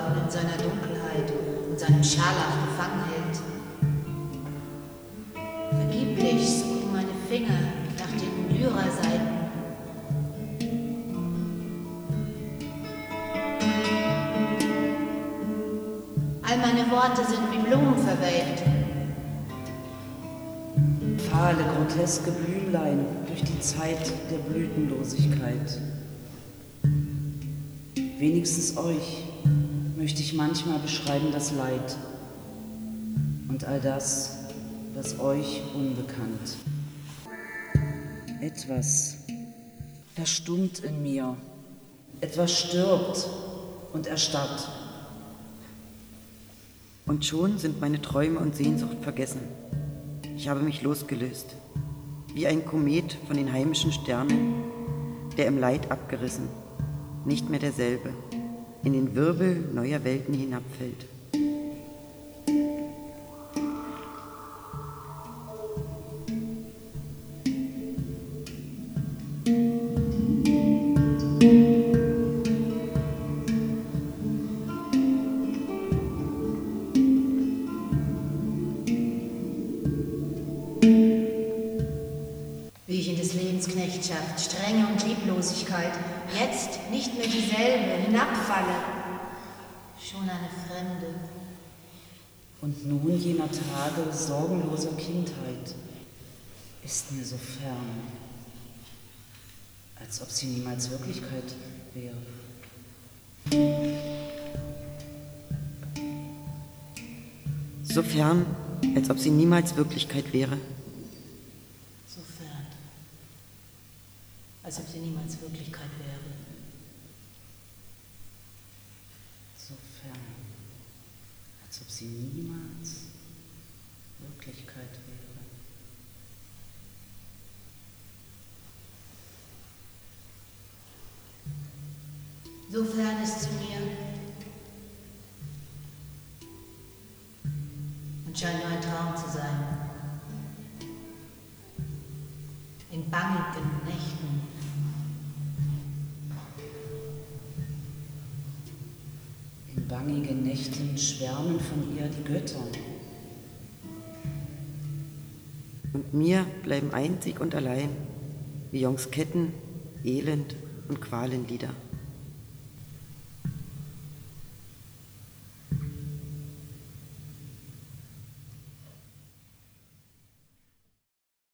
Orden in seiner Dunkelheit und seinem Scharlach gefangen hält. Vergeblich suchen meine Finger nach den Lyra-Seiten. All meine Worte sind wie Blumen verwelkt. Fahle, groteske Blümlein durch die Zeit der Blütenlosigkeit. Wenigstens euch möchte ich manchmal beschreiben das Leid und all das, was euch unbekannt. Etwas verstummt in mir, etwas stirbt und erstarrt. Und schon sind meine Träume und Sehnsucht vergessen. Ich habe mich losgelöst, wie ein Komet von den heimischen Sternen, der im Leid abgerissen, nicht mehr derselbe, in den Wirbel neuer Welten hinabfällt. Wie ich in des Lebens Knechtschaft, Strenge und Lieblosigkeit jetzt nicht mehr dieselbe hinabfalle, schon eine Fremde. Und nun jener Tage sorgenloser Kindheit ist mir so fern, als ob sie niemals Wirklichkeit wäre. So fern, als ob sie niemals Wirklichkeit wäre. So fern, als ob sie niemals Wirklichkeit wäre. So fern, als ob sie niemals Wirklichkeit wäre. So fern ist sie mir und scheint nur ein Traum zu sein. In bangigen Nächten. In bangigen Nächten schwärmen von ihr die Götter. Und mir bleiben einzig und allein Villons Ketten, Elend und Qualenlieder.